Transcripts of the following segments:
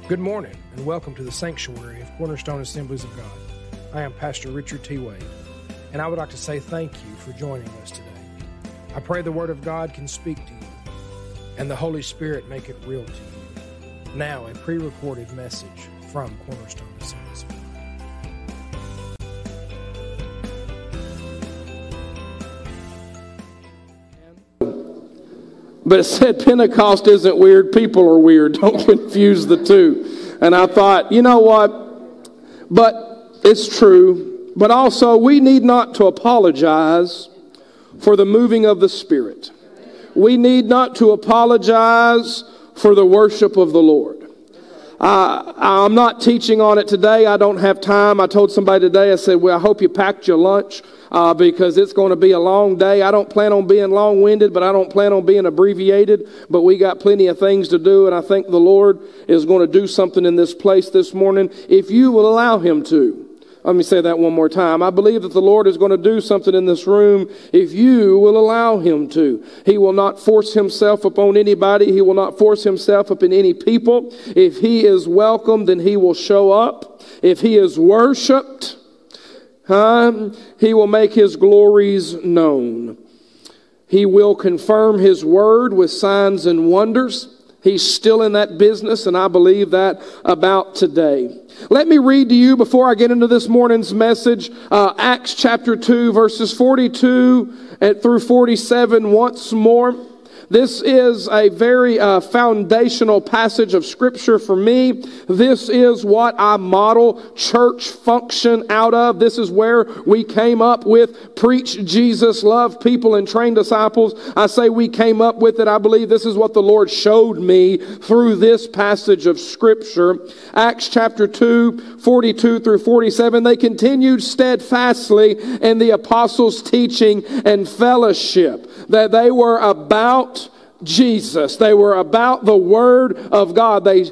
Good morning and welcome to the sanctuary of Cornerstone Assemblies of God. I am Pastor Richard T. Wade, and I would like to say thank you for joining us today. I pray the Word of God can speak to you and the Holy Spirit make it real to you. Now, a pre-recorded message from Cornerstone Assemblies of God. But it said Pentecost isn't weird, people are weird. Don't confuse the two. And I thought, you know what? But it's true. But also, we need not to apologize for the moving of the Spirit. We need not to apologize for the worship of the Lord. I'm not teaching on it today. I don't have time. I told somebody today, I said, well, I hope you packed your lunch because it's going to be a long day. I don't plan on being long-winded, but I don't plan on being abbreviated. But we got plenty of things to do, and I think the Lord is going to do something in this place this morning if you will allow Him to. Let me say that one more time. I believe that the Lord is going to do something in this room if you will allow Him to. He will not force Himself upon anybody. He will not force Himself upon any people. If He is welcome, then He will show up. If He is worshiped, He will make His glories known. He will confirm His word with signs and wonders. He's still in that business, and I believe that about today. Let me read to you, before I get into this morning's message, Acts chapter 2, verses 42 through 47 once more. This is a very foundational passage of Scripture for me. This is what I model church function out of. This is where we came up with preach Jesus, love people, and train disciples. I say we came up with it. I believe this is what the Lord showed me through this passage of Scripture. Acts chapter 2, 42 through 47. They continued steadfastly in the apostles' teaching and fellowship. That they were about Jesus. They were about the Word of God. They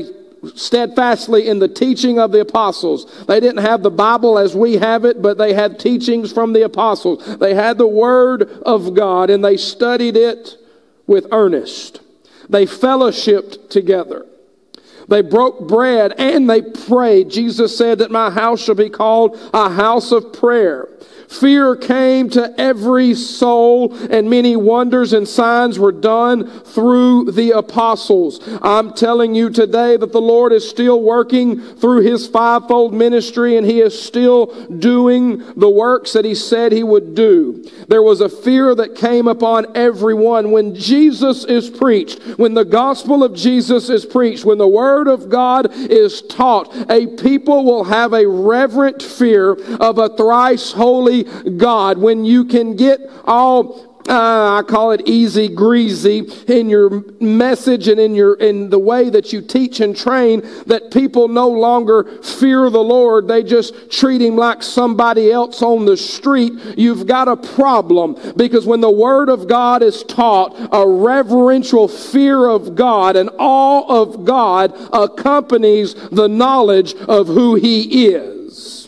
steadfastly in the teaching of the apostles. They didn't have the Bible as we have it, but they had teachings from the apostles. They had the Word of God, and they studied it with earnest. They fellowshiped together. They broke bread and they prayed. Jesus said that my house shall be called a house of prayer. Fear came to every soul, and many wonders and signs were done through the apostles. I'm telling you today that the Lord is still working through His fivefold ministry, and He is still doing the works that He said He would do. There was a fear that came upon everyone when Jesus is preached, when the gospel of Jesus is preached, when the Word of God is taught. A people will have a reverent fear of a thrice holy God. When you can get all I call it easy greasy in your message and in the way that you teach and train, that people no longer fear the Lord. They just treat Him like somebody else on the street. You've got a problem, because when the Word of God is taught, a reverential fear of God and awe of God accompanies the knowledge of who He is.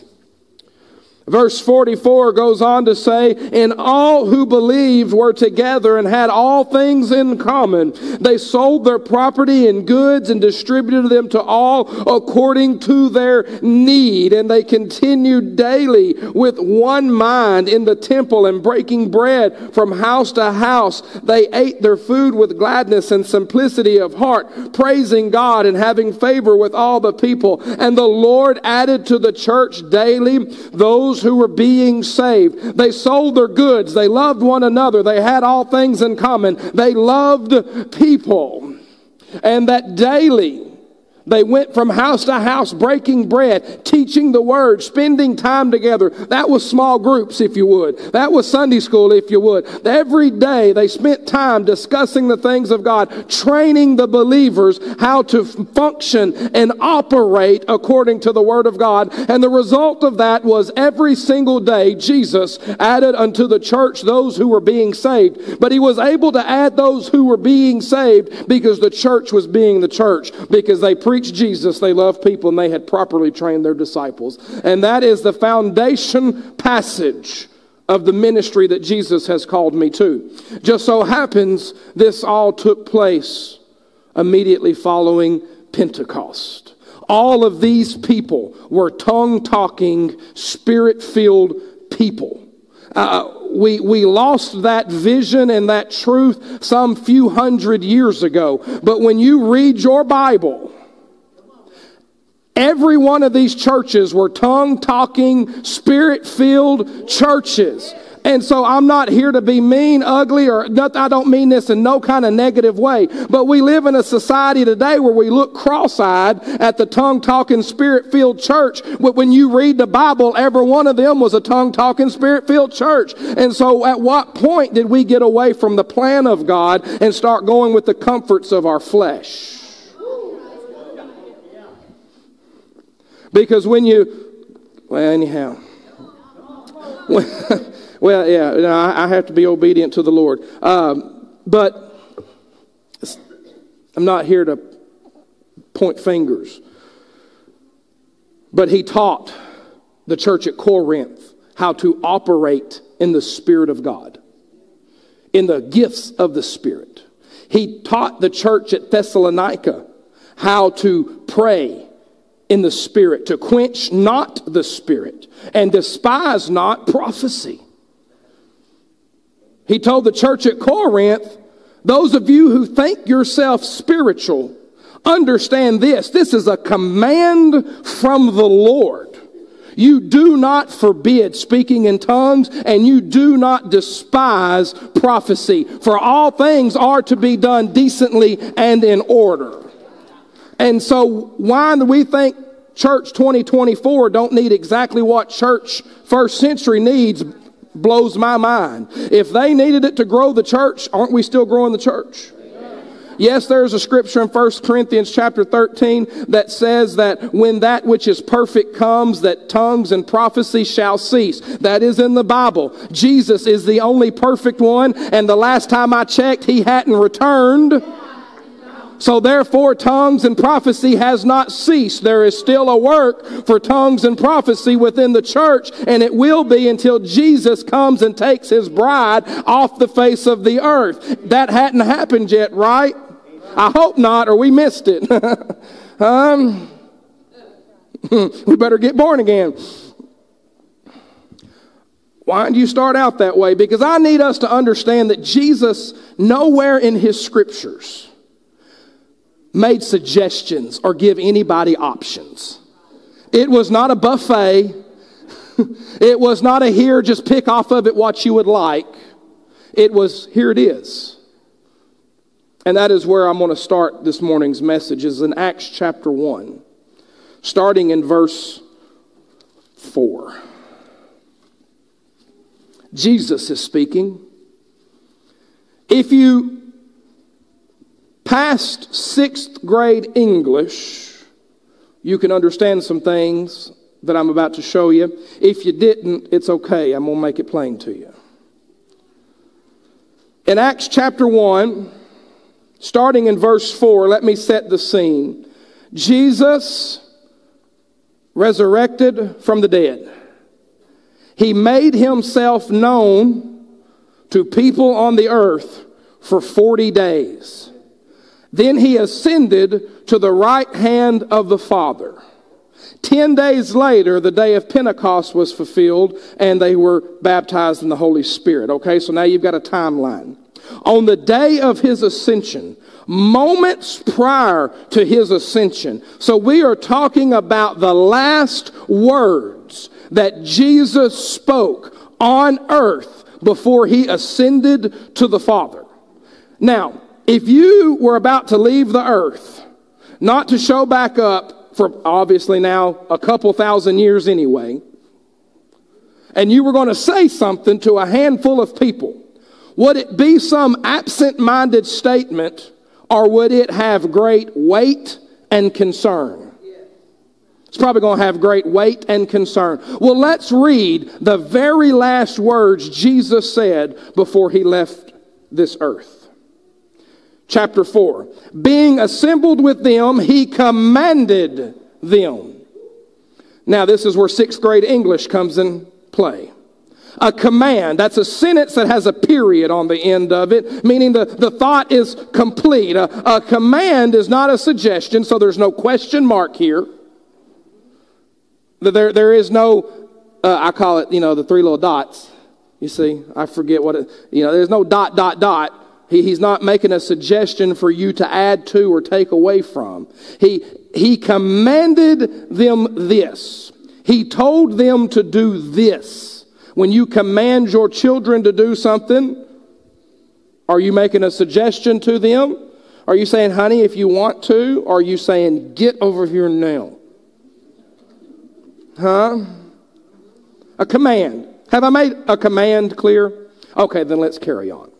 Verse 44 goes on to say, and all who believed were together and had all things in common. They sold their property and goods and distributed them to all according to their need. And they continued daily with one mind in the temple and breaking bread from house to house. They ate their food with gladness and simplicity of heart, praising God and having favor with all the people. And the Lord added to the church daily those who were being saved. They sold their goods. They loved one another. They had all things in common. They loved people. And that daily they went from house to house, breaking bread, teaching the Word, spending time together. That was small groups, if you would. That was Sunday school, if you would. Every day they spent time discussing the things of God, training the believers how to function and operate according to the Word of God. And the result of that was every single day Jesus added unto the church those who were being saved. But He was able to add those who were being saved because the church was being the church, because they preached Jesus, they loved people, and they had properly trained their disciples. And that is the foundation passage of the ministry that Jesus has called me to. Just so happens this all took place immediately following Pentecost. All of these people were tongue-talking, Spirit-filled people. We lost that vision and that truth some few hundred years ago. But when you read your Bible, every one of these churches were tongue-talking, Spirit-filled churches. And so I'm not here to be mean, ugly, or I don't mean this in no kind of negative way. But we live in a society today where we look cross-eyed at the tongue-talking, Spirit-filled church. When you read the Bible, every one of them was a tongue-talking, Spirit-filled church. And so at what point did we get away from the plan of God and start going with the comforts of our flesh? Because when anyhow... Well, yeah, I have to be obedient to the Lord. But I'm not here to point fingers. But he taught the church at Corinth how to operate in the Spirit of God, in the gifts of the Spirit. He taught the church at Thessalonica how to pray in the Spirit, to quench not the Spirit, and despise not prophecy. He told the church at Corinth, those of you who think yourself spiritual, understand this. This is a command from the Lord. You do not forbid speaking in tongues, and you do not despise prophecy. For all things are to be done decently and in order. And so why do we think church 2024 don't need exactly what church first century needs? Blows my mind. If they needed it to grow the church, aren't we still growing the church? Yes, there's a scripture in 1 Corinthians chapter 13 that says that when that which is perfect comes, that tongues and prophecy shall cease. That is in the Bible. Jesus is the only perfect one, and the last time I checked, he hadn't returned. So therefore, tongues and prophecy has not ceased. There is still a work for tongues and prophecy within the church, and it will be until Jesus comes and takes his bride off the face of the earth. That hadn't happened yet, right? I hope not, or we missed it. We better get born again. Why do you start out that way? Because I need us to understand that Jesus, nowhere in his scriptures, made suggestions or give anybody options. It was not a buffet. It was not a here, just pick off of it what you would like. It was, here it is. And that is where I'm going to start this morning's message, is in Acts chapter 1, starting in verse 4. Jesus is speaking. If you passed 6th grade English, you can understand some things that I'm about to show you. If you didn't, it's okay. I'm going to make it plain to you. In Acts chapter 1, starting in verse 4, let me set the scene. Jesus resurrected from the dead. He made himself known to people on the earth for 40 days. Then he ascended to the right hand of the Father. 10 days later, the day of Pentecost was fulfilled, and they were baptized in the Holy Spirit. Okay, so now you've got a timeline. On the day of his ascension, moments prior to his ascension, so we are talking about the last words that Jesus spoke on earth before he ascended to the Father. Now, if you were about to leave the earth, not to show back up for obviously now a couple thousand years anyway, and you were going to say something to a handful of people, would it be some absent-minded statement, or would it have great weight and concern? It's probably going to have great weight and concern. Well, let's read the very last words Jesus said before he left this earth. Chapter 4, being assembled with them, he commanded them. Now, this is where 6th grade English comes in play. a command. That's a sentence that has a period on the end of it, meaning the thought is complete. A command is not a suggestion, so there's no question mark here. There is no, I call it, the three little dots. You see, I forget what it, there's no ... He's not making a suggestion for you to add to or take away from. He commanded them this. He told them to do this. When you command your children to do something, are you making a suggestion to them? Are you saying, honey, if you want to? Or are you saying, get over here now? Huh? A command. Have I made a command clear? Okay, then let's carry on.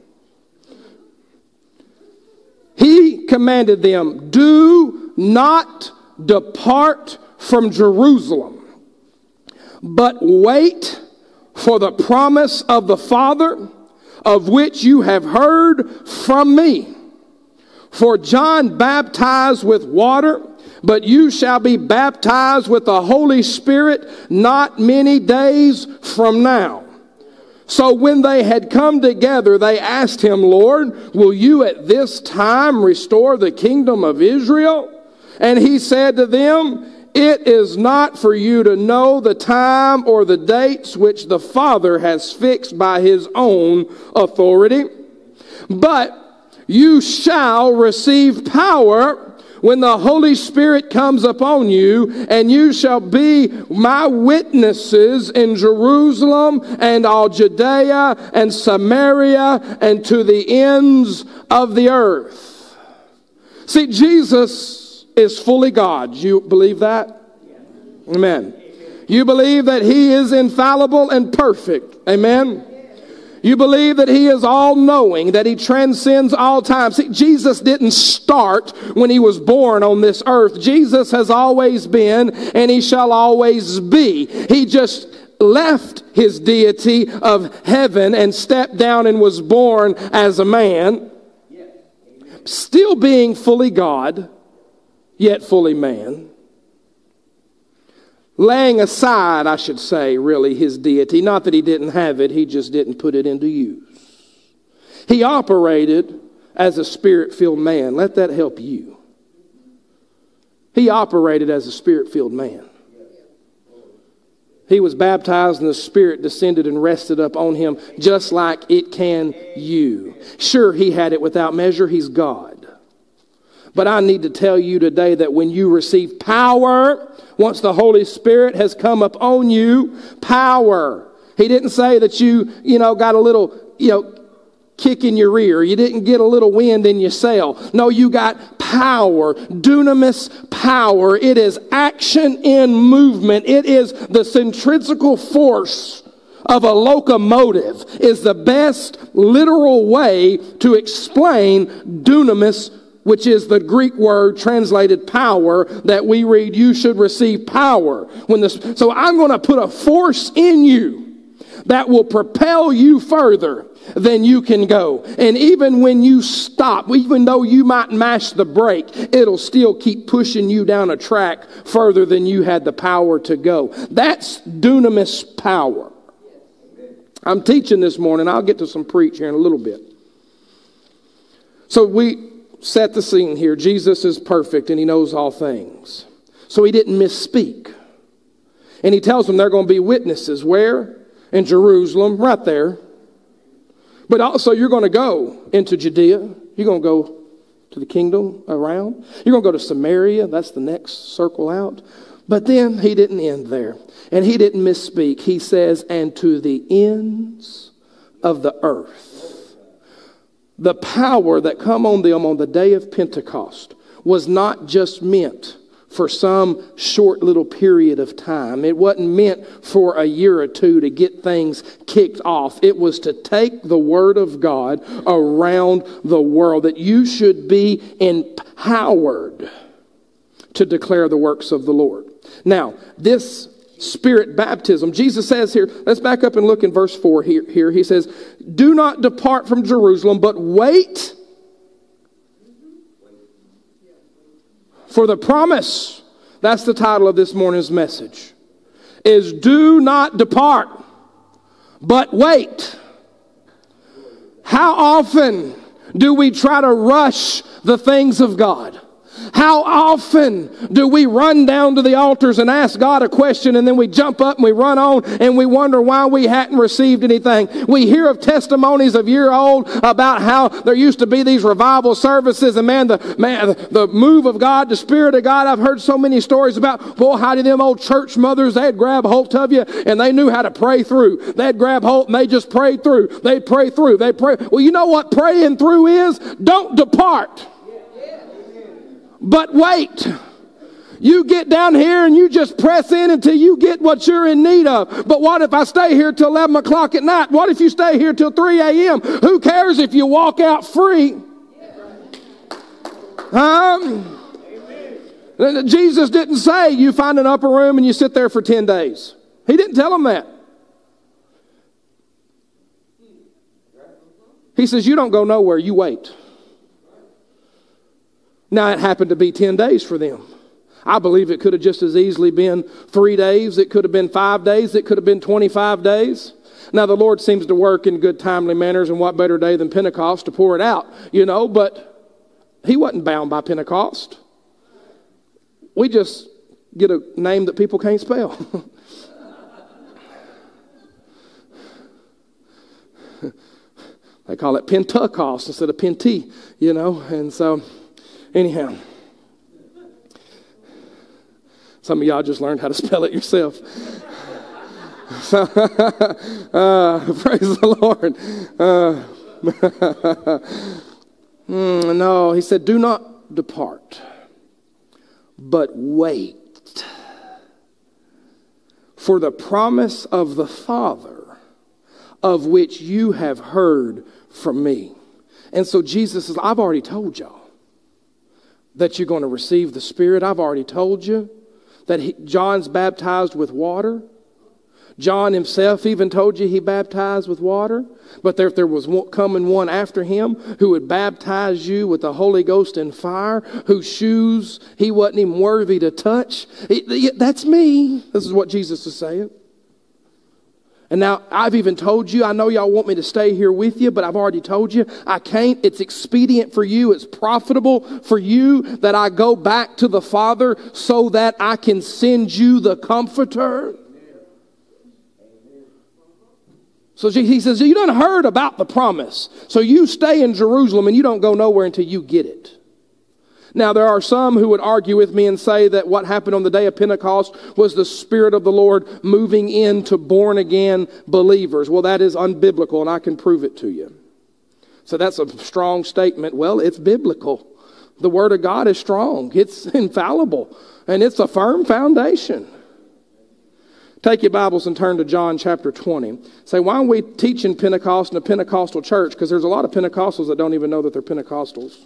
He commanded them, do not depart from Jerusalem, but wait for the promise of the Father, of which you have heard from me. For John baptized with water, but you shall be baptized with the Holy Spirit not many days from now. So when they had come together, they asked him, Lord, will you at this time restore the kingdom of Israel? And he said to them, it is not for you to know the time or the dates which the Father has fixed by his own authority, but you shall receive power when the Holy Spirit comes upon you, and you shall be my witnesses in Jerusalem and all Judea and Samaria and to the ends of the earth. See, Jesus is fully God. You believe that? Amen. You believe that he is infallible and perfect. Amen. You believe that he is all-knowing, that he transcends all time. See, Jesus didn't start when he was born on this earth. Jesus has always been, and he shall always be. He just left his deity of heaven and stepped down and was born as a man, still being fully God, yet fully man. Laying aside, I should say, really, his deity. Not that he didn't have it, he just didn't put it into use. He operated as a spirit-filled man. Let that help you. He operated as a spirit-filled man. He was baptized and the Spirit descended and rested up on him just like it can you. Sure, he had it without measure. He's God. But I need to tell you today that when you receive power, once the Holy Spirit has come upon you, power. He didn't say that you got a little, kick in your rear. You didn't get a little wind in your sail. No, you got power, dunamis power. It is action in movement. It is the centrifugal force of a locomotive is the best literal way to explain dunamis, which is the Greek word translated power that we read, you should receive power. So I'm going to put a force in you that will propel you further than you can go. And even when you stop, even though you might mash the brake, it'll still keep pushing you down a track further than you had the power to go. That's dunamis power. I'm teaching this morning. I'll get to some preach here in a little bit. So we set the scene here. Jesus is perfect and he knows all things. So he didn't misspeak. And he tells them they're going to be witnesses. Where? In Jerusalem, right there. But also you're going to go into Judea. You're going to go to the kingdom around. You're going to go to Samaria. That's the next circle out. But then he didn't end there. And he didn't misspeak. He says, and to the ends of the earth. The power that come on them on the day of Pentecost was not just meant for some short little period of time. It wasn't meant for a year or two to get things kicked off. It was to take the word of God around the world, that you should be empowered to declare the works of the Lord. Now, this Spirit baptism, Jesus says here, let's back up and look in verse 4 here. He says, do not depart from Jerusalem, but wait for the promise. That's the title of this morning's message, is do not depart, but wait. How often do we try to rush the things of God? How often do we run down to the altars and ask God a question, and then we jump up and we run on and we wonder why we hadn't received anything? We hear of testimonies of year old about how there used to be these revival services, and the move of God, the Spirit of God. I've heard so many stories about, boy, how did them old church mothers, they'd grab hold of you and they knew how to pray through. They'd grab hold and they just prayed through. They'd pray through. They'd pray. Well, you know what praying through is? Don't depart. But wait, you get down here and you just press in until you get what you're in need of. But what if I stay here till 11 o'clock at night? What if you stay here till 3 a.m.? Who cares if you walk out free? Jesus didn't say you find an upper room and you sit there for 10 days. He didn't tell them that. He says you don't go nowhere, you wait. Now, it happened to be 10 days for them. I believe it could have just as easily been 3 days. It could have been 5 days. It could have been 25 days. Now, the Lord seems to work in good, timely manners, and what better day than Pentecost to pour it out, but he wasn't bound by Pentecost. We just get a name that people can't spell. They call it Pentecost instead of Penti, and so... Anyhow, some of y'all just learned how to spell it yourself. So, praise the Lord. No, he said, do not depart, but wait for the promise of the Father, of which you have heard from me. And so Jesus says, I've already told y'all that you're going to receive the Spirit. I've already told you that John's baptized with water. John himself even told you he baptized with water. But there was coming one after him who would baptize you with the Holy Ghost and fire, whose shoes he wasn't even worthy to touch. That's me. This is what Jesus is saying. And now I've even told you, I know y'all want me to stay here with you, but I've already told you I can't. It's expedient for you. It's profitable for you that I go back to the Father so that I can send you the Comforter. So he says, you done heard about the promise. So you stay in Jerusalem and you don't go nowhere until you get it. Now, there are some who would argue with me and say that what happened on the day of Pentecost was the Spirit of the Lord moving into born-again believers. Well, that is unbiblical, and I can prove it to you. So that's a strong statement. Well, it's biblical. The Word of God is strong. It's infallible, and it's a firm foundation. Take your Bibles and turn to John chapter 20. Say, why aren't we teaching Pentecost in a Pentecostal church? Because there's a lot of Pentecostals that don't even know that they're Pentecostals.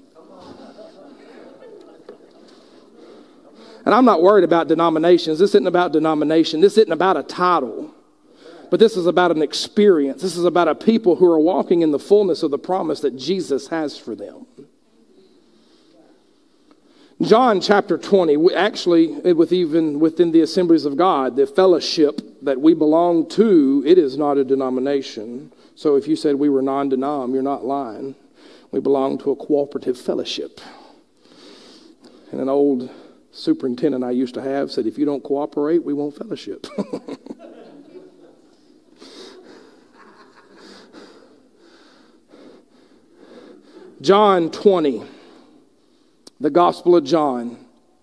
And I'm not worried about denominations. This isn't about denomination. This isn't about a title. But this is about an experience. This is about a people who are walking in the fullness of the promise that Jesus has for them. John chapter 20, actually, even within the Assemblies of God, the fellowship that we belong to, it is not a denomination. So if you said we were non-denom, you're not lying. We belong to a cooperative fellowship. And an old superintendent I used to have said, if you don't cooperate, we won't fellowship. John 20, the Gospel of John,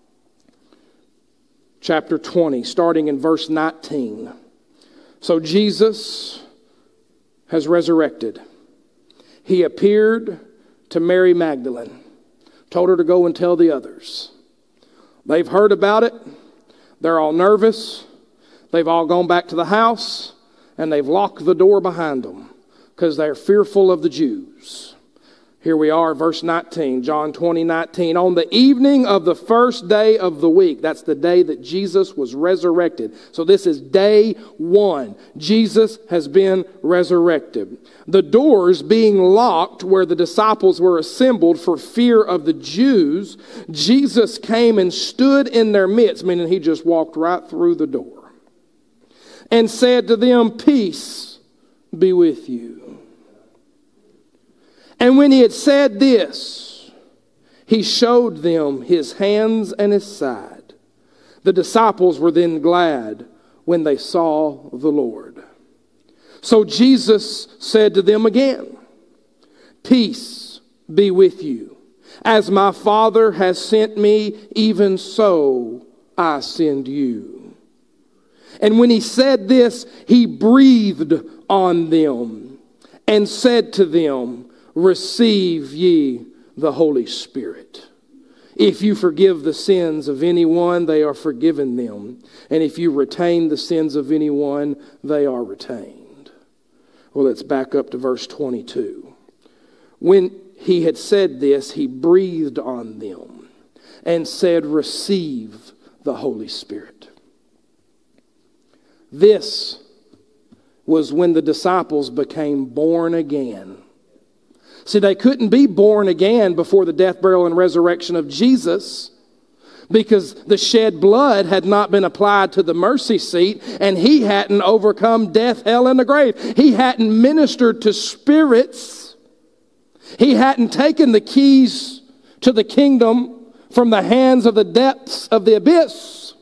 chapter 20, starting in verse 19. So Jesus has resurrected. He appeared to Mary Magdalene, told her to go and tell the others. They've heard about it. They're all nervous. They've all gone back to the house, and they've locked the door behind them because they're fearful of the Jews. Here we are, verse 19, John 20:19. On the evening of the first day of the week, that's the day that Jesus was resurrected. So this is day one. Jesus has been resurrected. The doors being locked where the disciples were assembled for fear of the Jews, Jesus came and stood in their midst, meaning he just walked right through the door, and said to them, peace be with you." And when he had said this, he showed them his hands and his side. The disciples were then glad when they saw the Lord. So Jesus said to them again, "Peace be with you. As my Father has sent me, even so I send you." And when he said this, he breathed on them and said to them, "Receive ye the Holy Spirit. If you forgive the sins of anyone, they are forgiven them. And if you retain the sins of anyone, they are retained." Well, let's back up to verse 22. When he had said this, he breathed on them and said, "Receive the Holy Spirit." This was when the disciples became born again. See, they couldn't be born again before the death, burial, and resurrection of Jesus, because the shed blood had not been applied to the mercy seat, and he hadn't overcome death, hell, and the grave. He hadn't ministered to spirits. He hadn't taken the keys to the kingdom from the hands of the depths of the abyss.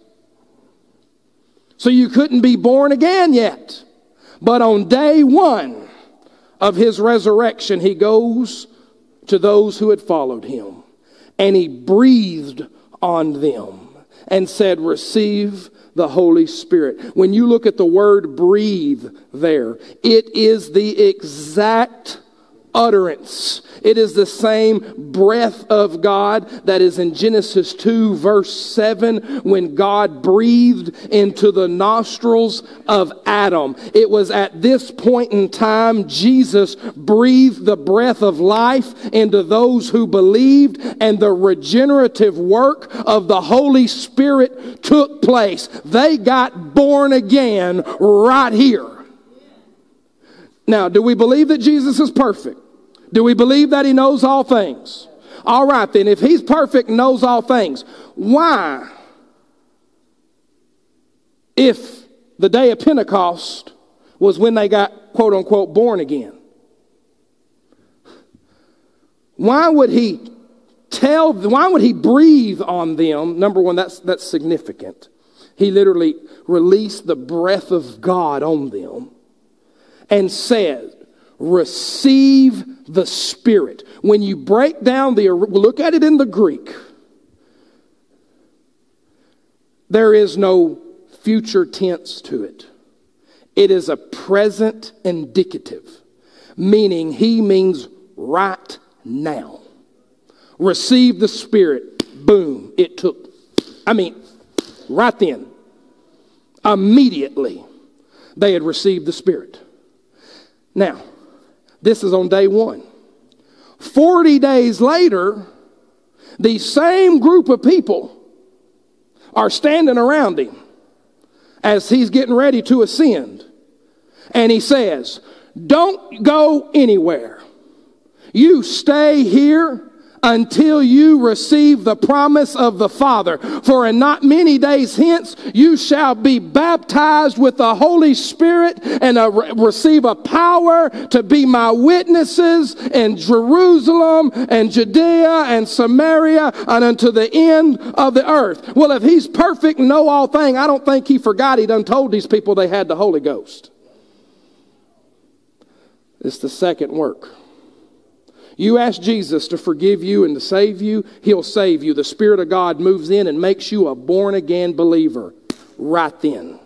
So you couldn't be born again yet. But on day one of his resurrection, he goes to those who had followed him, and he breathed on them and said, "Receive the Holy Spirit." When you look at the word breathe there, it is the exact utterance. It is the same breath of God that is in Genesis 2 verse 7 when God breathed into the nostrils of Adam. It was at this point in time Jesus breathed the breath of life into those who believed, and the regenerative work of the Holy Spirit took place. They got born again right here. Now, do we believe that Jesus is perfect? Do we believe that he knows all things? All right, then, if he's perfect and knows all things, why, if the day of Pentecost was when they got, quote unquote, born again, why would he breathe on them? Number one, that's significant. He literally released the breath of God on them and said, "Receive the Spirit." When you break down look at it in the Greek, there is no future tense to it. It is a present indicative, meaning he means right now. Receive the Spirit. Boom. It took, right then, immediately, they had received the Spirit. Now, this is on day one. 40 days later, the same group of people are standing around him as he's getting ready to ascend. And he says, "Don't go anywhere. You stay here until you receive the promise of the Father. For in not many days hence you shall be baptized with the Holy Spirit and receive a power to be my witnesses in Jerusalem and Judea and Samaria and unto the end of the earth." Well, if he's perfect and know all things, I don't think he forgot he done told these people they had the Holy Ghost. It's the second work. You ask Jesus to forgive you and to save you, he'll save you. The Spirit of God moves in and makes you a born-again believer right then.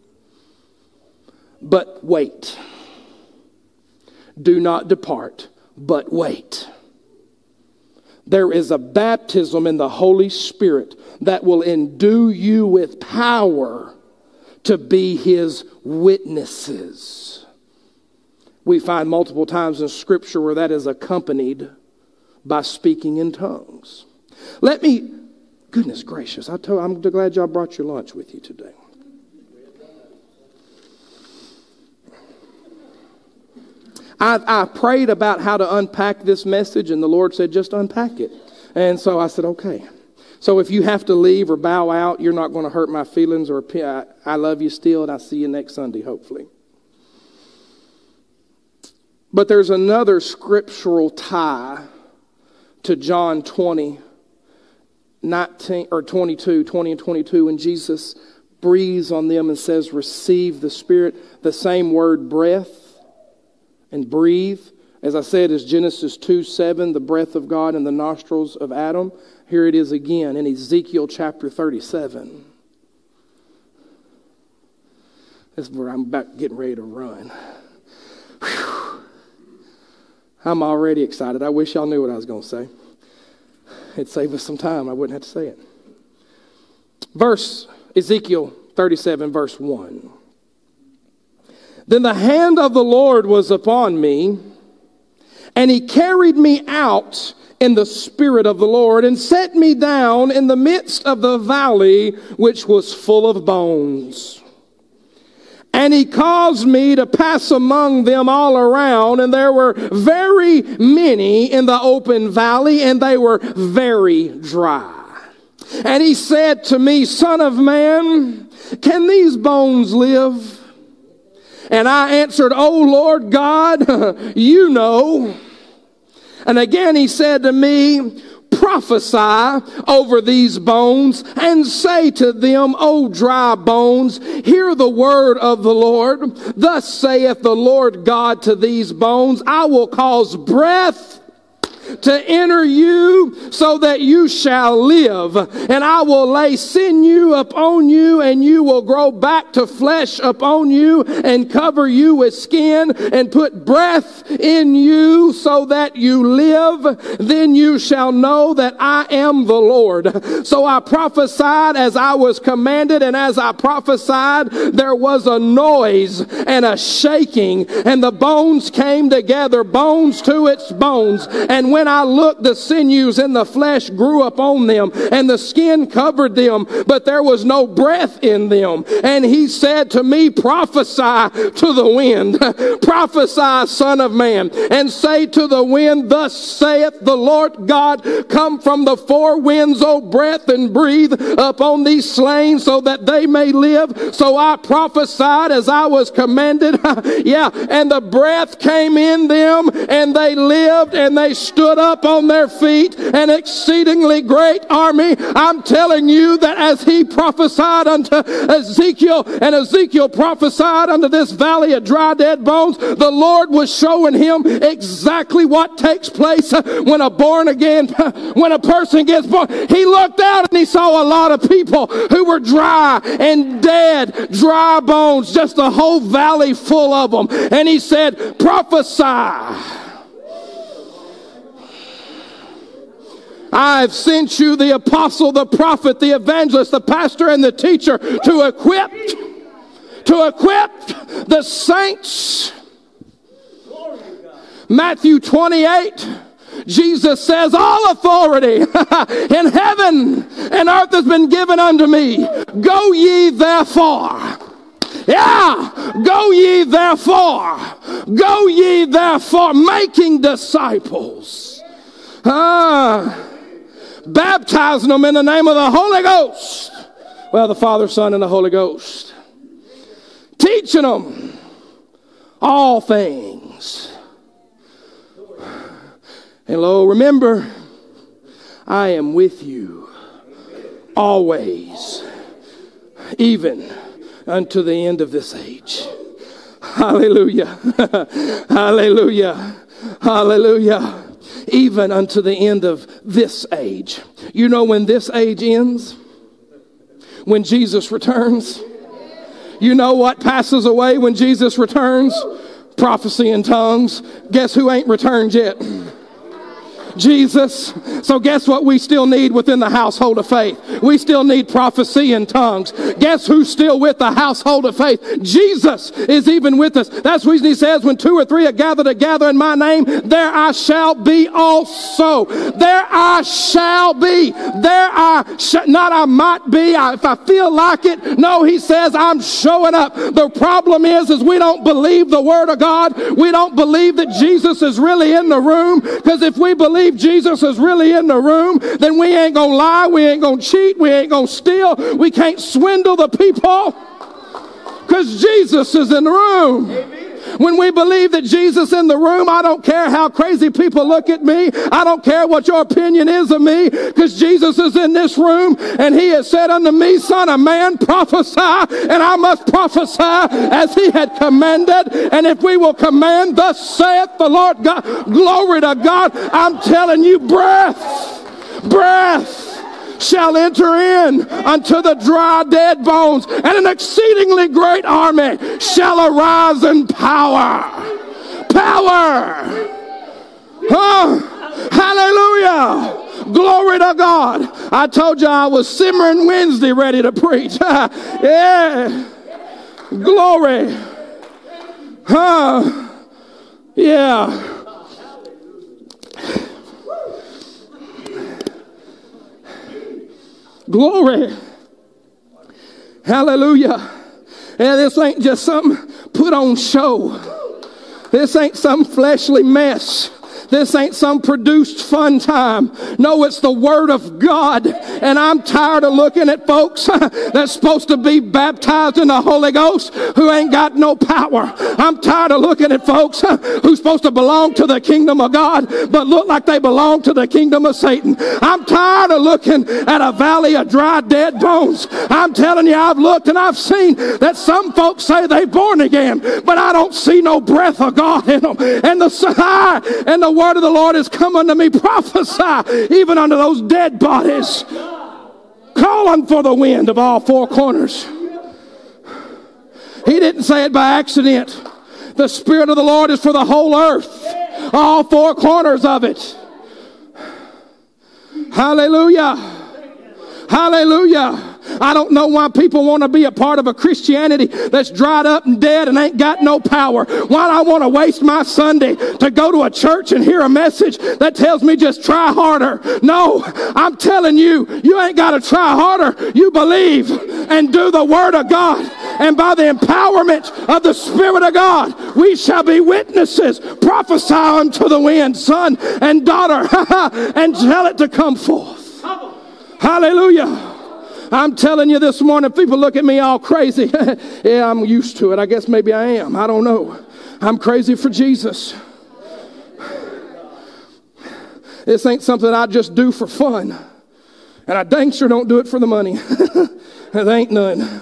But wait. Do not depart, but wait. There is a baptism in the Holy Spirit that will endue you with power to be his witnesses. We find multiple times in Scripture where that is accompanied by speaking in tongues. Goodness gracious, I'm glad y'all brought your lunch with you today. I prayed about how to unpack this message, and the Lord said, just unpack it. And so I said, okay. So if you have to leave or bow out, you're not going to hurt my feelings, or I love you still, and I'll see you next Sunday, hopefully. But there's another scriptural tie to John 20, 19, or 22, 20 and 22, when Jesus breathes on them and says, receive the Spirit. The same word, breath and breathe, as I said, is Genesis 2:7, the breath of God in the nostrils of Adam. Here it is again in Ezekiel chapter 37. This is where I'm about getting ready to run. Whew. I'm already excited. I wish y'all knew what I was going to say. It'd save us some time. I wouldn't have to say it. Ezekiel 37, verse 1. Then the hand of the Lord was upon me, and he carried me out in the spirit of the Lord, and set me down in the midst of the valley which was full of bones. And he caused me to pass among them all around, and there were very many in the open valley, and they were very dry. And he said to me, Son of man, can these bones live? And I answered, O Lord God, you know. And again he said to me, prophesy over these bones and say to them, O dry bones, hear the word of the Lord. Thus saith the Lord God to these bones, I will cause breath to enter you so that you shall live. And I will lay sinew upon you, and you will grow back to flesh upon you, and cover you with skin, and put breath in you so that you live. Then you shall know that I am the Lord. So I prophesied as I was commanded, and as I prophesied, there was a noise and a shaking, and the bones came together, bones to its bones. And when I looked, the sinews in the flesh grew upon them, and the skin covered them, but there was no breath in them. And he said to me, prophesy to the wind. Prophesy, son of man, and say to the wind, thus saith the Lord God, come from the four winds, O breath, and breathe upon these slain so that they may live. So I prophesied as I was commanded. And the breath came in them, and they lived, and they stood up on their feet, an exceedingly great army. I'm telling you that as he prophesied unto Ezekiel, and Ezekiel prophesied unto this valley of dry dead bones, the Lord was showing him exactly what takes place when a person gets born. He looked out and he saw a lot of people who were dry and dead, dry bones, just a whole valley full of them. And he said, prophesy. I've sent you the apostle, the prophet, the evangelist, the pastor, and the teacher to equip the saints. Matthew 28, Jesus says, all authority in heaven and earth has been given unto me. Go ye therefore. Go ye therefore. Go ye therefore, making disciples. Baptizing them in the name of the Holy Ghost. Well, the Father, Son, and the Holy Ghost. Teaching them all things. And lo, remember, I am with you always, even unto the end of this age. Hallelujah. Hallelujah. Hallelujah. Even unto the end of this age. You know when this age ends? When Jesus returns. You know what passes away when Jesus returns? Prophecy in tongues. Guess who ain't returned yet? Jesus. So guess what we still need within the household of faith? We still need prophecy in tongues. Guess who's still with the household of faith? Jesus is even with us. That's the reason he says, when two or three are gathered together in my name, there I shall be also. There I shall be. Not I might be, if I feel like it. No, he says I'm showing up. The problem is we don't believe the word of God. We don't believe that Jesus is really in the room. Because if we believe Jesus is really in the room, then we ain't gonna lie, we ain't gonna cheat, we ain't gonna steal, we can't swindle the people, because Jesus is in the room. When we believe that Jesus is in the room, I don't care how crazy people look at me. I don't care what your opinion is of me, because Jesus is in this room, and he has said unto me, Son of man, prophesy, and I must prophesy as he had commanded. And if we will command, thus saith the Lord God, glory to God, I'm telling you, breath shall enter in unto the dry dead bones, and an exceedingly great army shall arise in power. Hallelujah. Glory to God. I told you I was simmering Wednesday ready to preach. Yeah. Glory. Yeah. Glory. Hallelujah. And this ain't just something put on show. This ain't some fleshly mess. This ain't some produced fun time. No, it's the Word of God. And I'm tired of looking at folks that's supposed to be baptized in the Holy Ghost who ain't got no power. I'm tired of looking at folks who's supposed to belong to the kingdom of God but look like they belong to the kingdom of Satan. I'm tired of looking at a valley of dry dead bones. I'm telling you, I've looked and I've seen that some folks say they're born again, but I don't see no breath of God in them. And the word of the Lord is come unto me, prophesy even unto those dead bodies, calling for the wind of all four corners. He didn't say it by accident. The Spirit of the Lord is for the whole earth, all four corners of it. Hallelujah. Hallelujah. I don't know why people want to be a part of a Christianity that's dried up and dead and ain't got no power. Why I want to waste my Sunday to go to a church and hear a message that tells me just try harder. No, I'm telling you, you ain't got to try harder. You believe and do the Word of God. And by the empowerment of the Spirit of God, we shall be witnesses. Prophesy unto the wind, son and daughter, and tell it to come forth. Hallelujah. I'm telling you this morning, people look at me all crazy. Yeah, I'm used to it. I guess maybe I am. I don't know. I'm crazy for Jesus. This ain't something I just do for fun. And I dang sure don't do it for the money. There ain't none.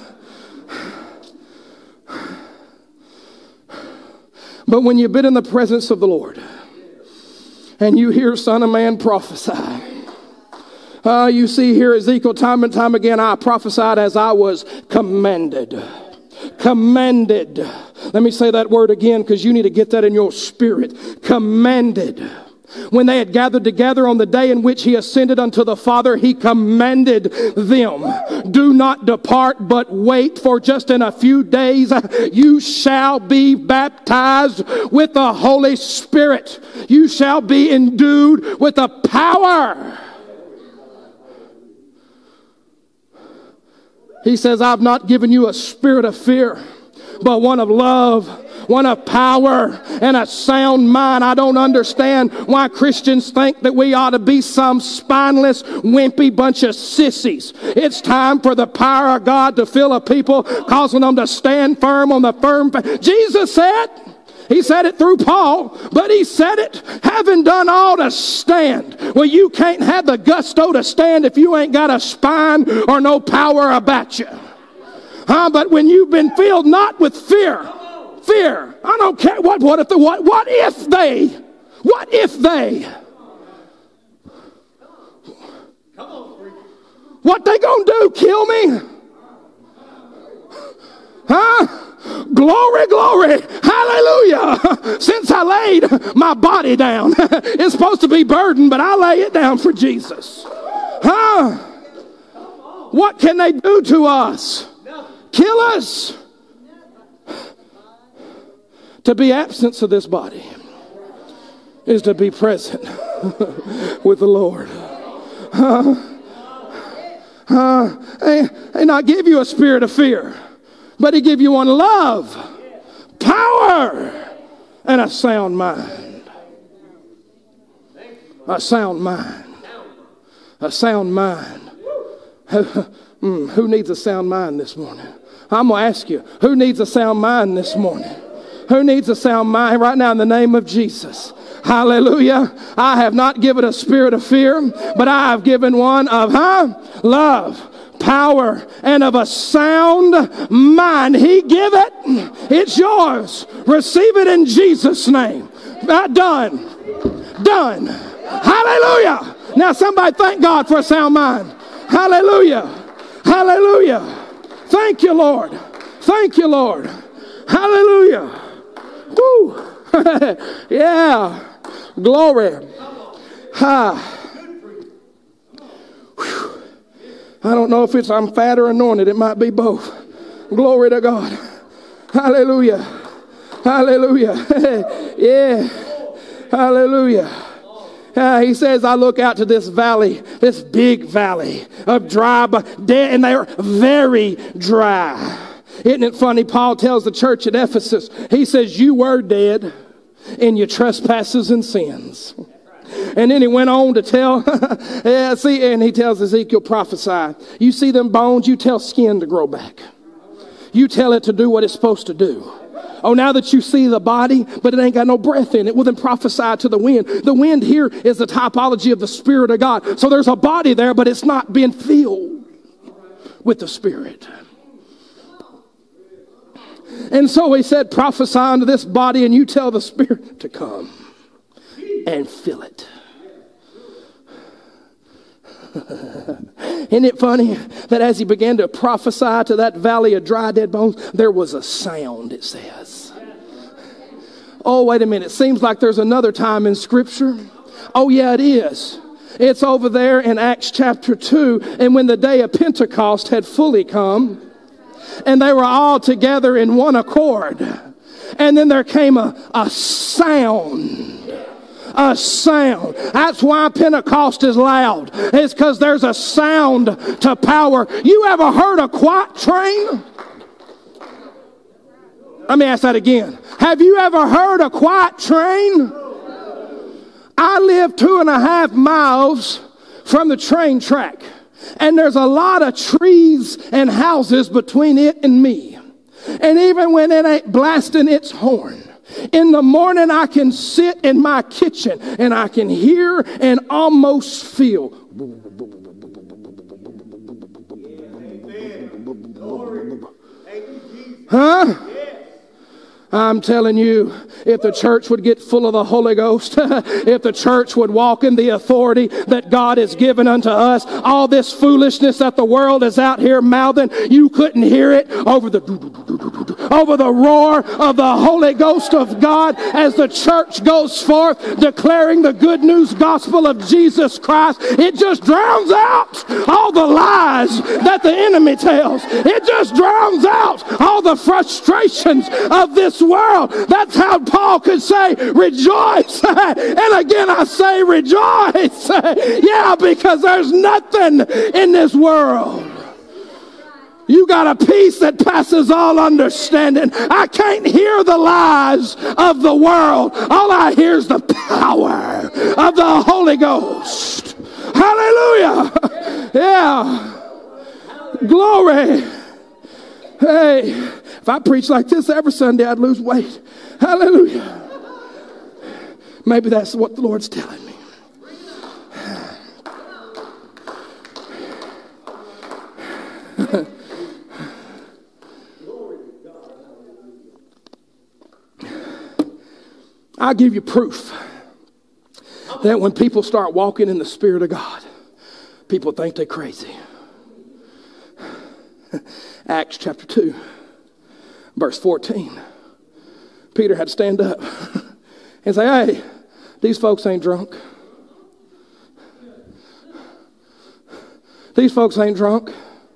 But when you've been in the presence of the Lord and you hear Son of Man prophesy, you see here Ezekiel time and time again, I prophesied as I was commanded. Commanded. Let me say that word again because you need to get that in your spirit. Commanded. When they had gathered together on the day in which he ascended unto the Father, he commanded them, do not depart, but wait, for just in a few days you shall be baptized with the Holy Spirit. You shall be endued with the power. He says, I've not given you a spirit of fear, but one of love, one of power, and a sound mind. I don't understand why Christians think that we ought to be some spineless, wimpy bunch of sissies. It's time for the power of God to fill a people, causing them to stand firm on the firm. Jesus said, he said it through Paul, but he said it, having done all to stand. Well, you can't have the gusto to stand if you ain't got a spine or no power about you. But when you've been filled not with fear, I don't care what if they, what they gonna do, kill me? Glory, glory, hallelujah. Since I laid my body down, it's supposed to be burdened, but I lay it down for Jesus. What can they do to us? Kill us. To be absent of this body is to be present with the Lord. And not give you a spirit of fear, but he give you one love, power, and a sound mind. A sound mind. A sound mind. Who needs a sound mind this morning? I'm going to ask you, who needs a sound mind this morning? Who needs a sound mind right now in the name of Jesus? Hallelujah. I have not given a spirit of fear, but I have given one of love, power, and of a sound mind. He give it. It's yours. Receive it in Jesus' name. Done. Done. Hallelujah. Now somebody thank God for a sound mind. Hallelujah. Hallelujah. Thank you, Lord. Thank you, Lord. Hallelujah. Woo. Yeah. Glory. Ha. I don't know if I'm fat or anointed. It might be both. Glory to God. Hallelujah. Hallelujah. Yeah. Hallelujah. He says, I look out to this valley, this big valley of dry, dead, and they're very dry. Isn't it funny? Paul tells the church at Ephesus, he says, you were dead in your trespasses and sins. And then he went on to tell, and he tells Ezekiel, prophesy. You see them bones, you tell skin to grow back. You tell it to do what it's supposed to do. Oh, now that you see the body, but it ain't got no breath in it, well then prophesy to the wind. The wind here is the typology of the Spirit of God. So there's a body there, but it's not being filled with the Spirit. And so he said, prophesy unto this body, and you tell the Spirit to come and fill it. Isn't it funny that as he began to prophesy to that valley of dry dead bones, there was a sound, it says. Oh, wait a minute. It seems like there's another time in Scripture. Oh, yeah, it is. It's over there in Acts chapter 2. And when the day of Pentecost had fully come, and they were all together in one accord, and then there came a sound. A sound. That's why Pentecost is loud. It's because there's a sound to power. You ever heard a quiet train? Let me ask that again. Have you ever heard a quiet train? I live 2.5 miles from the train track, and there's a lot of trees and houses between it and me. And even when it ain't blasting its horn, in the morning, I can sit in my kitchen and I can hear and almost feel. Huh? I'm telling you, if the church would get full of the Holy Ghost, if the church would walk in the authority that God has given unto us, all this foolishness that the world is out here mouthing, you couldn't hear it over the roar of the Holy Ghost of God as the church goes forth declaring the good news gospel of Jesus Christ. It just drowns out all the lies that the enemy tells. It just drowns out all the frustrations of this world. That's how Paul could say, rejoice. And again, I say rejoice. Yeah, because there's nothing in this world. You got a peace that passes all understanding. I can't hear the lies of the world. All I hear is the power of the Holy Ghost. Hallelujah. Yeah. Glory. Hey, if I preach like this every Sunday, I'd lose weight. Hallelujah. Maybe that's what the Lord's telling me. I'll give you proof that when people start walking in the Spirit of God, people think they're crazy. Acts chapter 2, verse 14. Peter had to stand up and say, hey, these folks ain't drunk. These folks ain't drunk.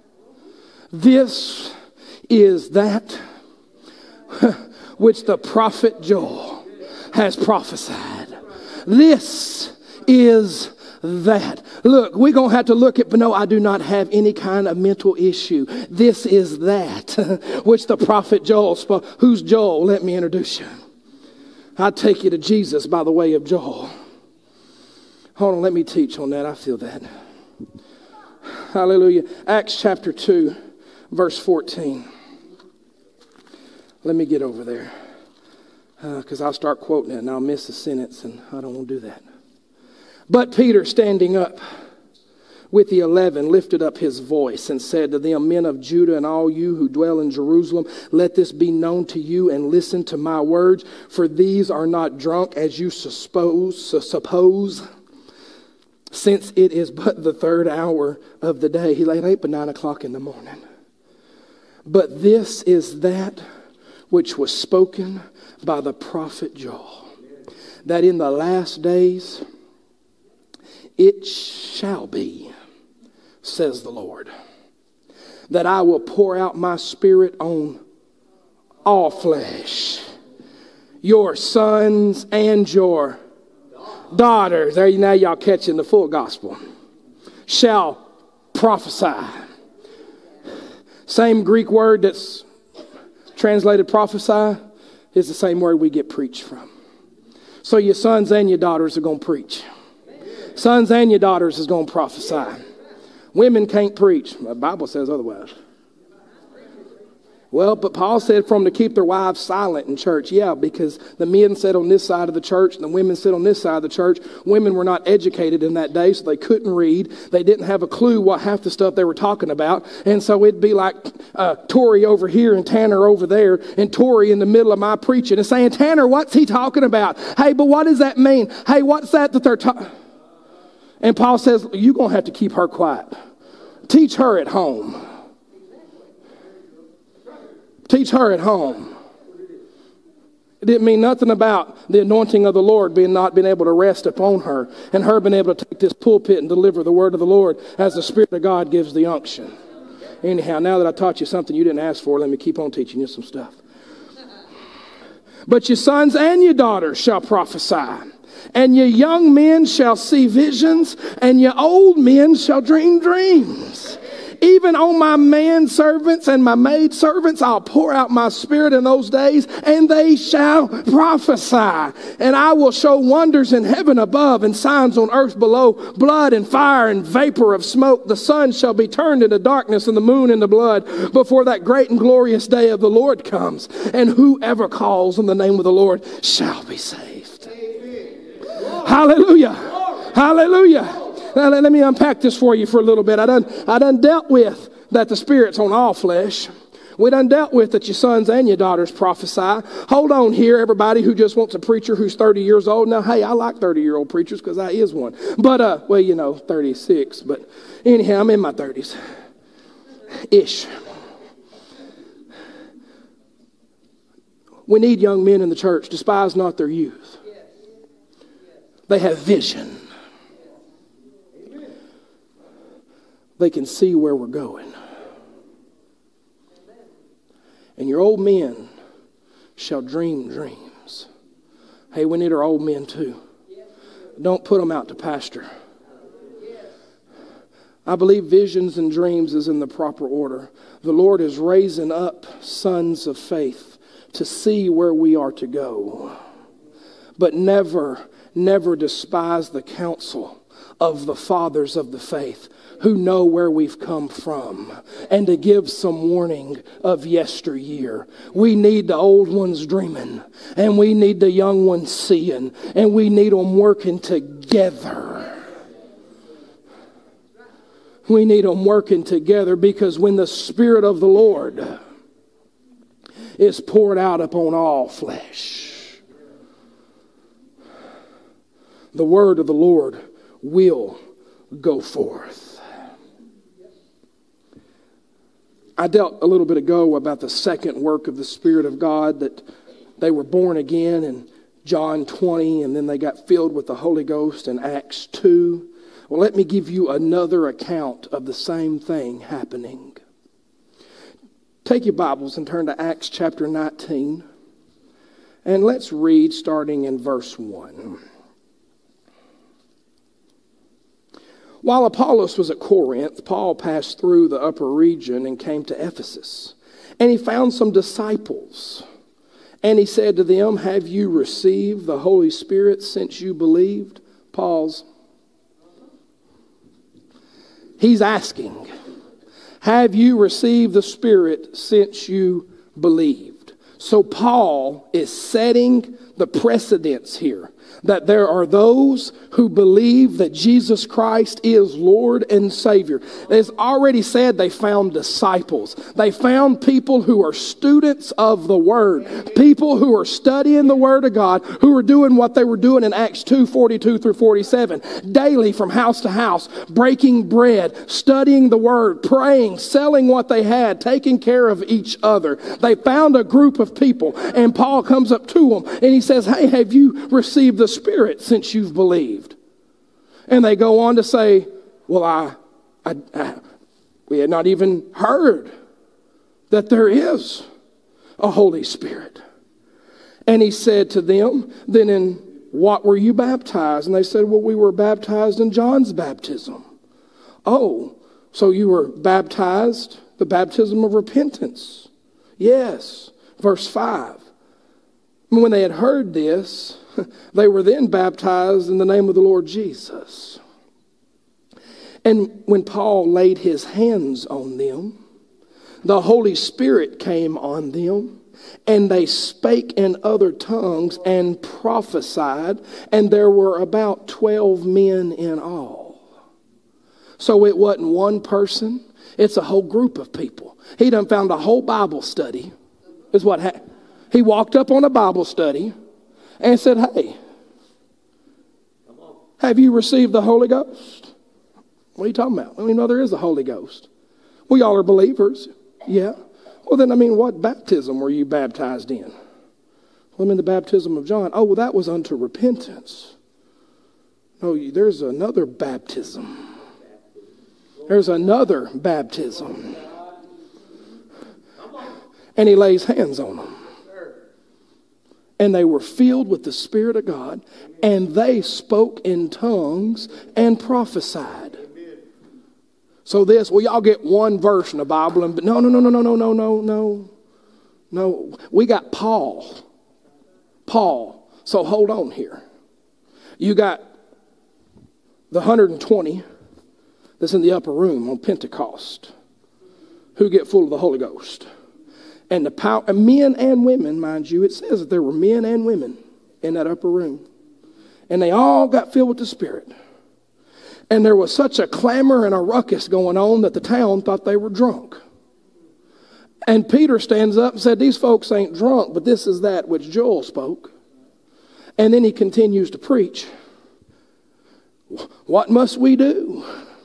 This is that which the prophet Joel has prophesied. This is that. Look, we're going to have to look at, but no, I do not have any kind of mental issue. This is that which the prophet Joel spoke. Who's Joel? Let me introduce you. I'll take you to Jesus by the way of Joel. Hold on, let me teach on that. I feel that. Hallelujah. Acts chapter 2, verse 14. Let me get over there. because I'll start quoting it and I'll miss a sentence, and I don't want to do that. But Peter, standing up with the 11, lifted up his voice and said to them, Men of Judah and all you who dwell in Jerusalem, let this be known to you, and listen to my words, for these are not drunk as you suppose, since it is but the third hour of the day. He ain't but 9 o'clock in the morning. But this is that which was spoken by the prophet Joel, that in the last days it shall be, says the Lord, that I will pour out my spirit on all flesh, your sons and your daughters. There, now y'all catching the full gospel. Shall prophesy. Same Greek word that's translated prophesy is the same word we get preach from. So your sons and your daughters are going to preach. Sons and your daughters is going to prophesy. Women can't preach. The Bible says otherwise. Well, but Paul said for them to keep their wives silent in church. Yeah, because the men sit on this side of the church and the women sit on this side of the church. Women were not educated in that day, so they couldn't read. They didn't have a clue what half the stuff they were talking about. And so it'd be like Tori over here and Tanner over there, and Tori in the middle of my preaching and saying, Tanner, what's he talking about? Hey, but what does that mean? Hey, what's that they're talking? And Paul says, you're going to have to keep her quiet. Teach her at home. Teach her at home. It didn't mean nothing about the anointing of the Lord not being able to rest upon her, and her being able to take this pulpit and deliver the word of the Lord as the Spirit of God gives the unction. Anyhow, now that I taught you something you didn't ask for, let me keep on teaching you some stuff. But your sons and your daughters shall prophesy, and your young men shall see visions, and your old men shall dream dreams. Even on my manservants and my maidservants, I'll pour out my spirit in those days, and they shall prophesy. And I will show wonders in heaven above and signs on earth below, blood and fire and vapor of smoke. The sun shall be turned into darkness and the moon into blood before that great and glorious day of the Lord comes. And whoever calls on the name of the Lord shall be saved. Hallelujah. Hallelujah. Now, let me unpack this for you for a little bit. I done dealt with that the Spirit's on all flesh. We done dealt with that your sons and your daughters prophesy. Hold on here, everybody who just wants a preacher who's 30 years old. Now, hey, I like 30-year-old preachers because I is one. But, 36. But anyhow, I'm in my 30s-ish. We need young men in the church. Despise not their youth. They have vision. They can see where we're going. And your old men shall dream dreams. Hey, we need our old men too. Don't put them out to pasture. I believe visions and dreams is in the proper order. The Lord is raising up sons of faith to see where we are to go. But never despise the counsel of the fathers of the faith who know where we've come from, and to give some warning of yesteryear. We need the old ones dreaming, and we need the young ones seeing, and we need them working together. We need them working together, because when the Spirit of the Lord is poured out upon all flesh, the word of the Lord will go forth. I dealt a little bit ago about the second work of the Spirit of God, that they were born again in John 20, and then they got filled with the Holy Ghost in Acts 2. Well, let me give you another account of the same thing happening. Take your Bibles and turn to Acts chapter 19, and let's read starting in verse 1. While Apollos was at Corinth, Paul passed through the upper region and came to Ephesus. And he found some disciples. And he said to them, have you received the Holy Spirit since you believed? Pause. He's asking, have you received the Spirit since you believed? So Paul is setting the precedence here that there are those who believe that Jesus Christ is Lord and Savior. It's already said they found disciples. They found people who are students of the Word. People who are studying the Word of God, who are doing what they were doing in Acts 2:42 through 47. Daily from house to house, breaking bread, studying the Word, praying, selling what they had, taking care of each other. They found a group of people, and Paul comes up to them and he says, hey, have you received the Spirit since you've believed? And they go on to say, well, we had not even heard that there is a Holy Spirit. And he said to them, then in what were you baptized? And they said, well, we were baptized in John's baptism. Oh, so you were baptized the baptism of repentance? Yes. Verse 5. When they had heard this, they were then baptized in the name of the Lord Jesus. And when Paul laid his hands on them, the Holy Spirit came on them, and they spake in other tongues and prophesied, and there were about 12 men in all. So it wasn't one person, it's a whole group of people. He done found a whole Bible study, is what happened. He walked up on a Bible study and said, hey, have you received the Holy Ghost? What are you talking about? We know there is a Holy Ghost. We all are believers. Yeah. Well, then, what baptism were you baptized in? Well, I'm in the baptism of John. Oh, well, that was unto repentance. No, there's another baptism. There's another baptism. And he lays hands on them. And they were filled with the Spirit of God, and they spoke in tongues and prophesied. So y'all get one verse in the Bible, but no. We got Paul. So hold on here. You got the 120 that's in the upper room on Pentecost who get full of the Holy Ghost. And the power, men and women, mind you, it says that there were men and women in that upper room. And they all got filled with the Spirit. And there was such a clamor and a ruckus going on that the town thought they were drunk. And Peter stands up and said, these folks ain't drunk, but this is that which Joel spoke. And then he continues to preach. What must we do?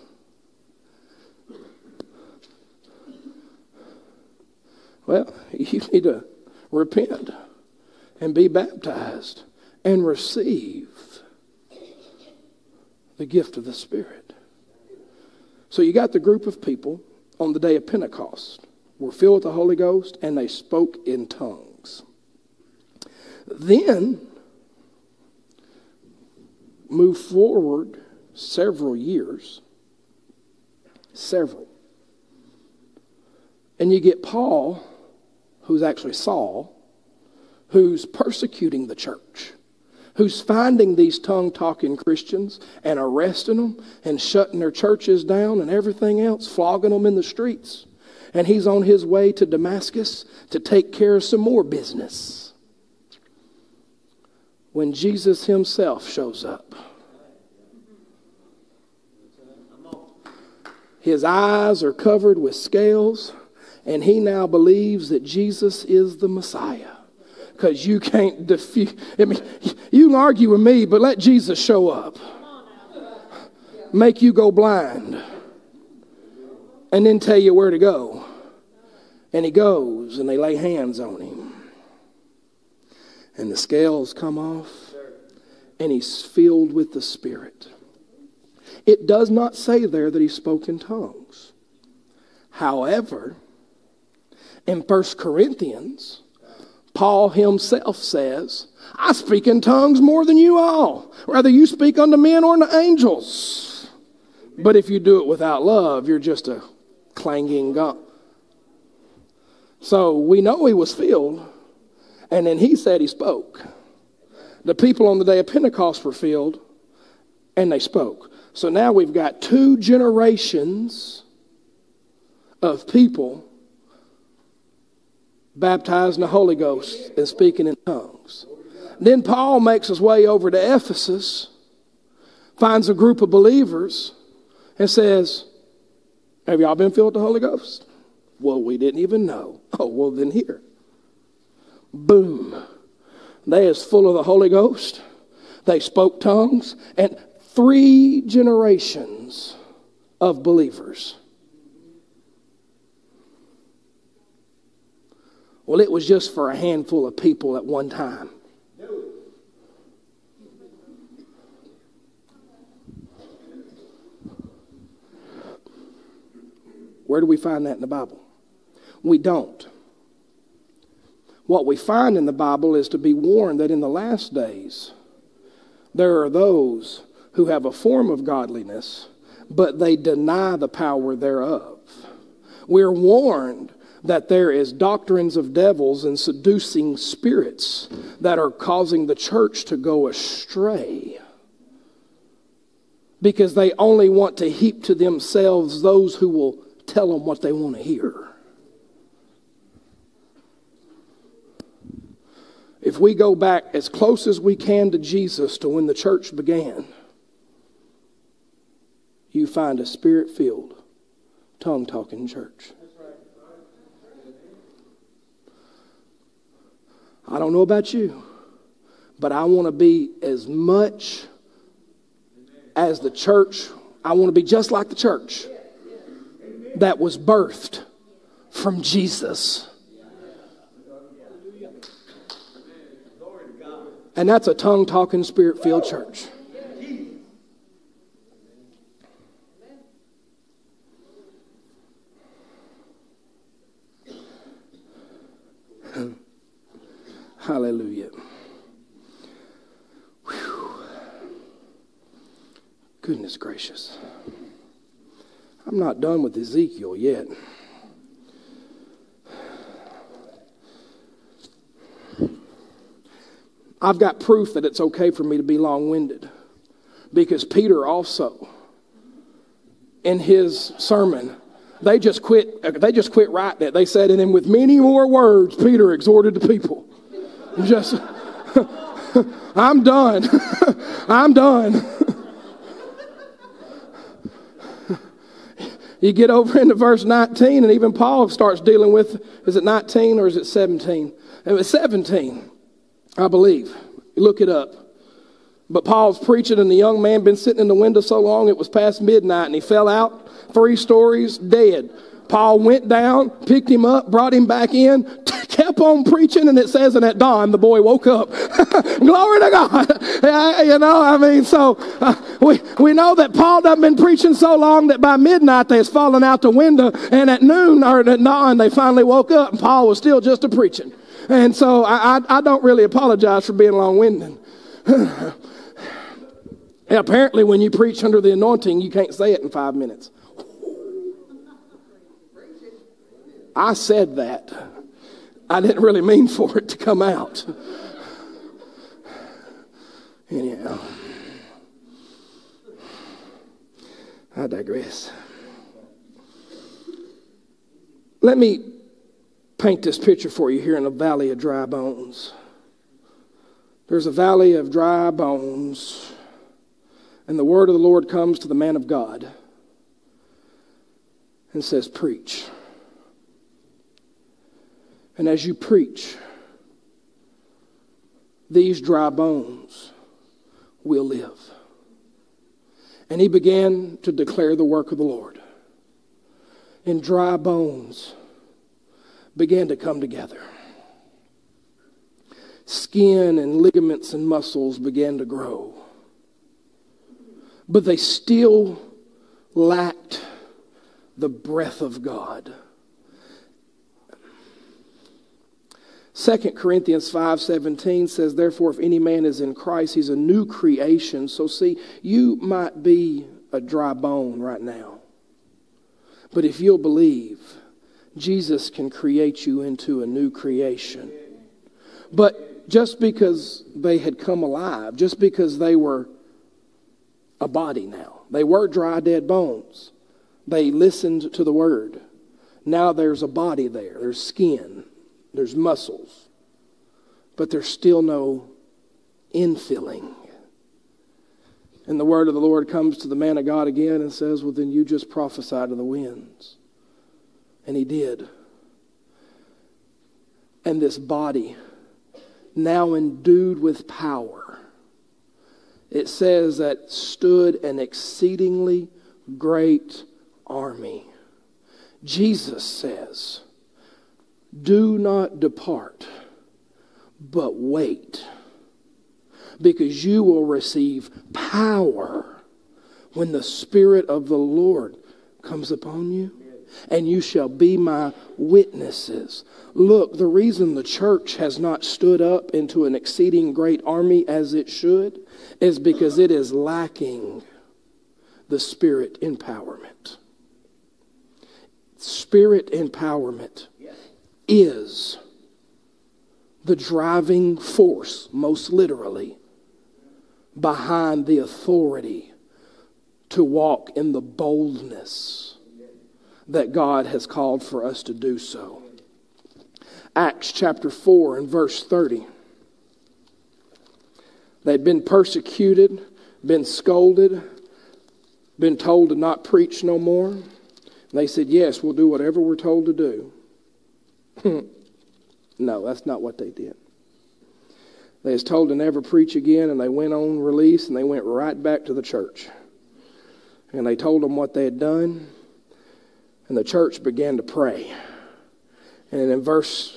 Well, you need to repent and be baptized and receive the gift of the Spirit. So you got the group of people on the day of Pentecost were filled with the Holy Ghost, and they spoke in tongues. Then move forward several years, and you get Paul, who's actually Saul, who's persecuting the church, who's finding these tongue-talking Christians and arresting them and shutting their churches down and everything else, flogging them in the streets. And he's on his way to Damascus to take care of some more business. When Jesus himself shows up, his eyes are covered with scales, and he now believes that Jesus is the Messiah. Because you can't defeat, you can argue with me, but let Jesus show up. Make you go blind. And then tell you where to go. And he goes, and they lay hands on him. And the scales come off, and he's filled with the Spirit. It does not say there that he spoke in tongues. However, in 1 Corinthians, Paul himself says, I speak in tongues more than you all. Whether you speak unto men or unto angels. But if you do it without love, you're just a clanging gong. So we know he was filled. And then he said he spoke. The people on the day of Pentecost were filled, and they spoke. So now we've got 2 generations of people baptized in the Holy Ghost and speaking in tongues. Then Paul makes his way over to Ephesus, finds a group of believers, and says, have y'all been filled with the Holy Ghost? Well, we didn't even know. Oh, well, then here. Boom. They is full of the Holy Ghost. They spoke tongues. And 3 generations of believers. Well, it was just for a handful of people at one time. Where do we find that in the Bible? We don't. What we find in the Bible is to be warned that in the last days, there are those who have a form of godliness, but they deny the power thereof. We're warned that there is doctrines of devils and seducing spirits that are causing the church to go astray, because they only want to heap to themselves those who will tell them what they want to hear. If we go back as close as we can to Jesus, to when the church began, you find a spirit-filled, tongue-talking church. I don't know about you, but I want to be as much as the church. I want to be just like the church that was birthed from Jesus. And that's a tongue-talking, spirit-filled church. Hallelujah. Whew. Goodness gracious. I'm not done with Ezekiel yet. I've got proof that it's okay for me to be long-winded, because Peter also, in his sermon, they just quit writing it. They said, and then with many more words, Peter exhorted the people. Just, I'm done. I'm done. You get over into verse 19, and even Paul starts dealing with, is it 19 or is it 17? It was 17. I believe. Look it up. But Paul's preaching, and the young man been sitting in the window so long it was past midnight, and he fell out 3 stories dead. Paul went down, picked him up, brought him back in, kept on preaching, and it says, and at dawn the boy woke up. Glory to God. So we know that Paul done been preaching so long that by midnight they was falling out the window, and at noon or at dawn they finally woke up, and Paul was still just a preaching. And so I don't really apologize for being long-winded. Apparently when you preach under the anointing, you can't say it in 5 minutes. I said that. I didn't really mean for it to come out. Anyhow, I digress. Let me paint this picture for you here in a valley of dry bones. There's a valley of dry bones, and the word of the Lord comes to the man of God and says, preach. And as you preach, these dry bones will live. And he began to declare the work of the Lord. And dry bones began to come together. Skin and ligaments and muscles began to grow. But they still lacked the breath of God. 2 Corinthians 5:17 says, therefore, if any man is in Christ, he's a new creation. So see, you might be a dry bone right now. But if you'll believe, Jesus can create you into a new creation. But just because they had come alive, just because they were a body now, they were dry, dead bones. They listened to the word. Now there's a body there. There's skin. There's muscles. But there's still no infilling. And the word of the Lord comes to the man of God again and says, well, then you just prophesy to the winds. And he did. And this body, now endued with power, it says that stood an exceedingly great army. Jesus says, do not depart, but wait, because you will receive power when the Spirit of the Lord comes upon you, and you shall be my witnesses. Look, the reason the church has not stood up into an exceeding great army as it should is because it is lacking the Spirit empowerment. Spirit empowerment is the driving force, most literally, behind the authority to walk in the boldness that God has called for us to do so. Acts chapter 4 and verse 30. They'd been persecuted, been scolded, been told to not preach no more. And they said, yes, we'll do whatever we're told to do. No, that's not what they did. They was told to never preach again, and they went on release, and they went right back to the church. And they told them what they had done, and the church began to pray. And in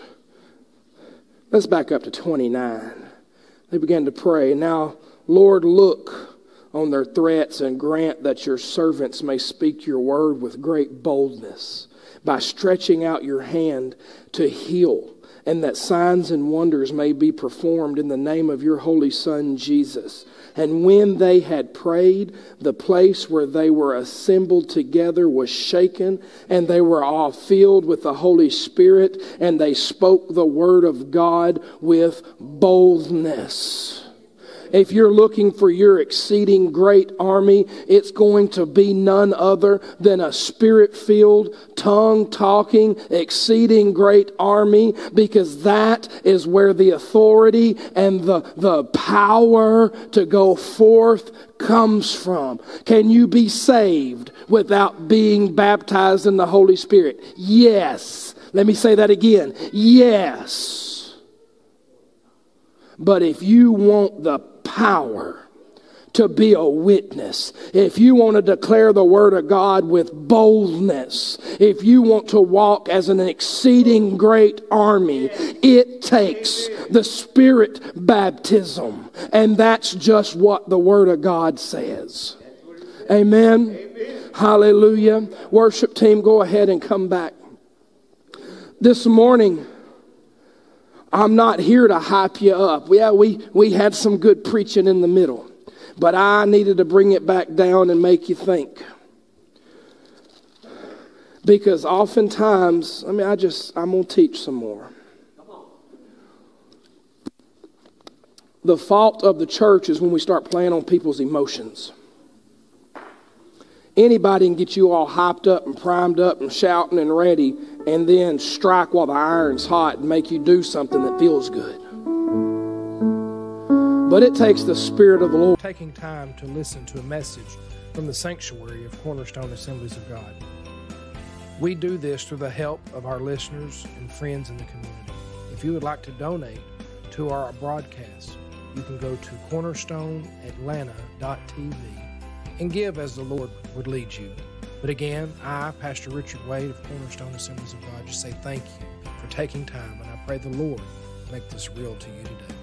let's back up to 29. They began to pray, now, Lord, look on their threats and grant that your servants may speak your word with great boldness by stretching out your hand to heal, and that signs and wonders may be performed in the name of your holy Son, Jesus. And when they had prayed, the place where they were assembled together was shaken, and they were all filled with the Holy Spirit, and they spoke the word of God with boldness. If you're looking for your exceeding great army, it's going to be none other than a spirit-filled, tongue-talking, exceeding great army, because that is where the authority and the power to go forth comes from. Can you be saved without being baptized in the Holy Spirit? Yes. Let me say that again. Yes. But if you want the power to be a witness, if you want to declare the word of God with boldness, if you want to walk as an exceeding great army, it takes the Spirit baptism. And that's just what the word of God says. Amen. Hallelujah. Worship team, go ahead and come back. This morning, I'm not here to hype you up. Yeah, we had some good preaching in the middle. But I needed to bring it back down and make you think. Because oftentimes, I'm going to teach some more. The fault of the church is when we start playing on people's emotions. Anybody can get you all hyped up and primed up and shouting and ready, and then strike while the iron's hot and make you do something that feels good. But it takes the Spirit of the Lord. Taking time to listen to a message from the sanctuary of Cornerstone Assemblies of God. We do this through the help of our listeners and friends in the community. If you would like to donate to our broadcast, you can go to cornerstoneatlanta.tv and give as the Lord would lead you. But again, I, Pastor Richard Wade of Cornerstone Assemblies of God, just say thank you for taking time, and I pray the Lord make this real to you today.